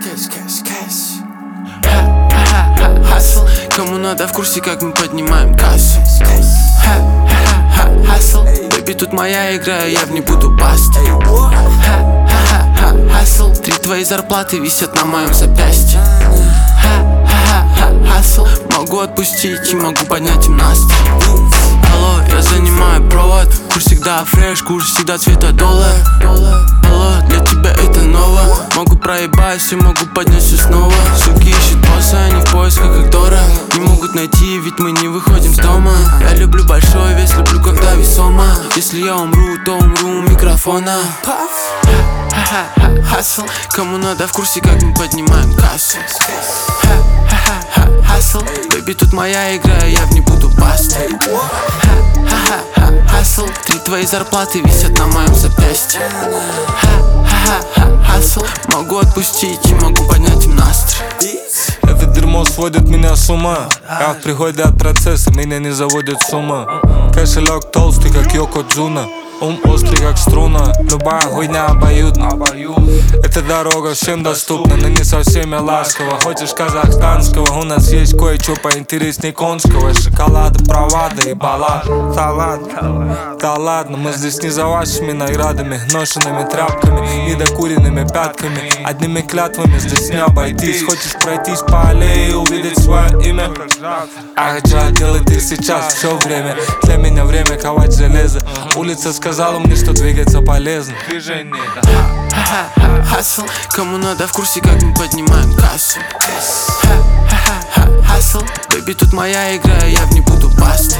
Hustle, кому надо в курсе, как мы поднимаем кассу. Hustle, baby, тут моя игра, я в ней буду пасть. Hustle, 3 твои зарплаты висят на моем запястье. Hustle, могу отпустить и могу поднять им настрой. Алло, я занимаю провод, курс всегда фреш, курс всегда цвета доллар. Алло, для тебя это ново, могу проебать и могу поднять все снова. Суки ищут босса, они в поисках их дора. Не могут найти, ведь мы не выходим с дома. Я люблю большой вес, люблю когда весомо. Если я умру, то умру у микрофона. Hustle, кому надо в курсе, как мы поднимаем кассу. Hustle, baby, тут моя игра, я в ней буду пасть. Hustle, 3 твои зарплаты висят на моем запястье. Hustle, могу отпустить и могу поднять им настрой. Это дерьмо сводит меня с ума. Я в приходе от процесса, меня не заводит с ума. Кошелек толстый, как Йокоджуна. Ум острый, как струна. Любая хуйня обоюдна. Эта дорога всем доступна, но не со всеми ласково. Хочешь казахстанского, у нас есть кое-что поинтересней конского. Шоколады, провады и баллад. Да ладно, мы здесь не за вашими наградами, ношенными тряпками, недокуренными пятками. Одними клятвами здесь не обойтись. Хочешь пройтись по аллее и увидеть свое имя? А хочу делать ты сейчас, все время. Для меня время ковать железо. Улица сказала мне, что двигаться полезно. Движение, да. Hustle, кому надо в курсе, как мы поднимаем кассу. Hustle, baby, тут моя игра, я в ней буду пасть.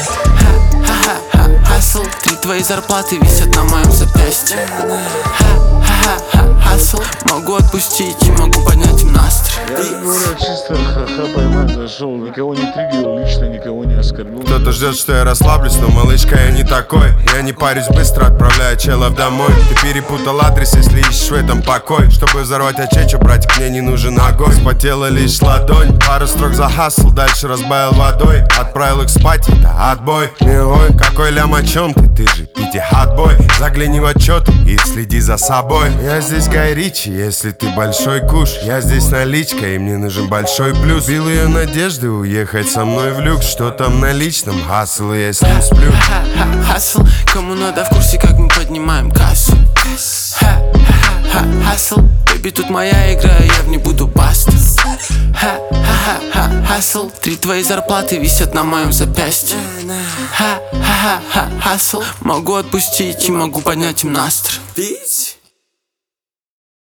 Hustle, 3 твои зарплаты висят на моем запястье. Hustle, могу отпустить и могу поднять им настрой. Я говорю, чисто ха-ха поймать зашел, никого не триггерил, лично никого не оскорбил. Кто-то ждет, что я расслаблюсь, но малышка, я не такой. Я не парюсь, быстро отправляю челов домой. Ты перепутал адрес, если ищешь в этом покой. Чтобы взорвать очечу, братик, мне не нужен огонь. Спотела лишь ладонь, пару строк за хасл, дальше разбавил водой. Отправил их спать, это отбой. Милой, какой лям, о чем ты? Ты же пити хатбой. Загляни в отчет и следи за собой. Я здесь Гай Ричи, если ты большой куш. Я здесь наличка, и мне нужен большой плюс. Бил ее надежды уехать со мной в люкс. Что там на личном? Хасл, и я с ним сплю. Hustle, кому надо в курсе, как мы поднимаем кассу. Hustle, baby, тут моя игра, я в ней буду пасть. Hustle, 3 твои зарплаты висят на моем запястье. Hustle, могу отпустить и могу поднять им настрой.